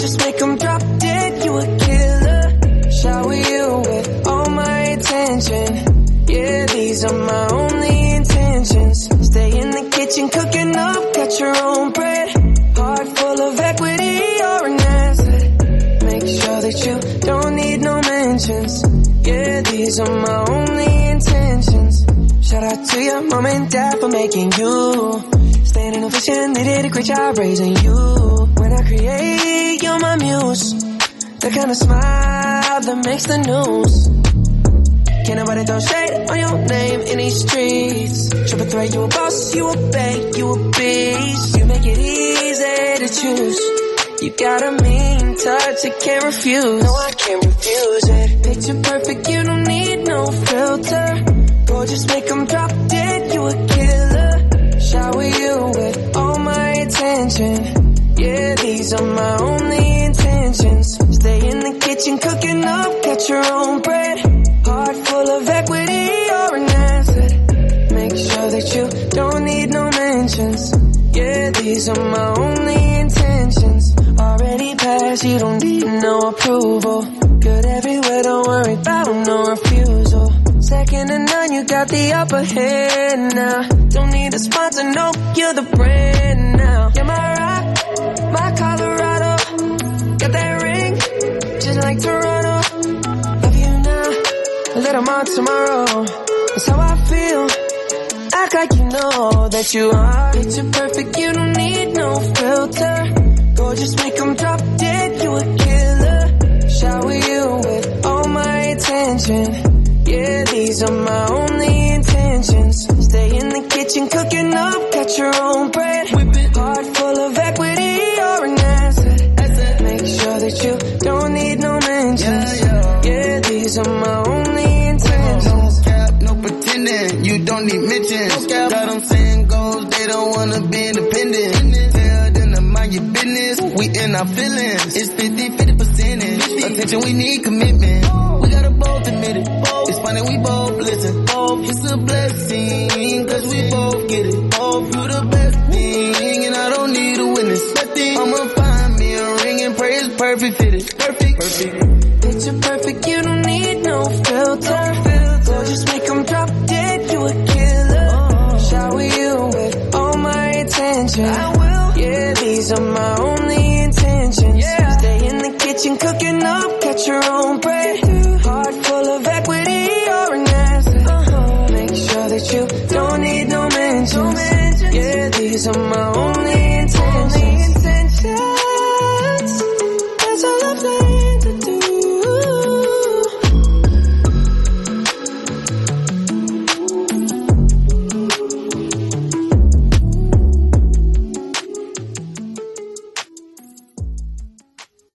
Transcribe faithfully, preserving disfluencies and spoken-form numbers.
Gorgeous, make them drop dead, you a killer. Shower you with all my attention. Yeah, these are my only intentions. Stay in the kitchen cooking up, got your own bread. Heart full of equity, you're an asset. Make sure that you don't need no mentions. Yeah, these are my only intentions. Shout out to your mom and dad for making you. Staying in a vision, they did a great job raising you. When I create, you're my muse. The kind of smile that makes the news. Can't nobody throw shade on your name in these streets. Triple threat, you a boss, you a bank, you a beast. You make it easy to choose. You got a mean touch, I can't refuse. No, I can't refuse it. Picture perfect, you don't need no filter. Gorgeous, make them drop dead, you a killer. Shower you with all my attention. Yeah, these are my only intentions. Stay in the kitchen cooking up, get your own bread. Heart full of equity, you're an asset. Make sure that you don't need no mentions. Yeah, these are my only intentions. Already passed, you don't need no approval. Good everywhere, don't worry about no refusal. Second to none, you got the upper hand now. Don't need a sponsor, no, you're the brand now. You're my rock, my Colorado. Got that ring, just like Toronto. Love you now, a little more tomorrow. That's how I feel. Act like you know that you are. Picture perfect, you don't need no filter. Gorgeous, make them drop dead, you a killer. Shower you with all my attention. Yeah, these are my only intentions. Stay in the kitchen cooking up, got your own bread. Heart full of equity, you're an asset. asset. Make sure that you don't need no mentions. Yeah, yeah. Yeah, these are my only intentions. No cap, no pretending, you don't need mentions. No got them saying goals, they don't wanna be independent. Tell them to mind your business, we in our feelings. It's fifty, fifty percentage. Attention, we need commitment. We gotta both admit it. It's funny, we both listen. It's a blessing, cause we both get it. Both you the best thing, and I don't need a witness. I'ma find me a ring and pray it's perfect fitted. Perfect, perfect. Picture perfect, you don't need no filter. Gorgeous, make them drop dead, you a killer. Shower you with all my attention. I will. Yeah, these are my own